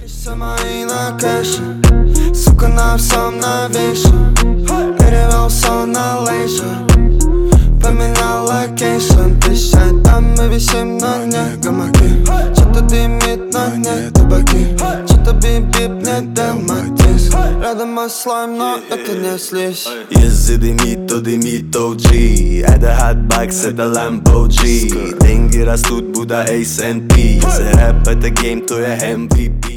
Все мои на кэше, сука, на всем навеше. Перевел все на лейшер, поменял локейшн. Ты щай, там мы висим на дне гамаки. Что-то дымит на дне табаки, что-то бип-бип, не Делматис. Рядом мой слайм, но это не слизь. Если дымит, то дымит OG. Это хатбакс, это Lambo G. Деньги растут, будто S&P. Если рэп это гейм, то я MVP.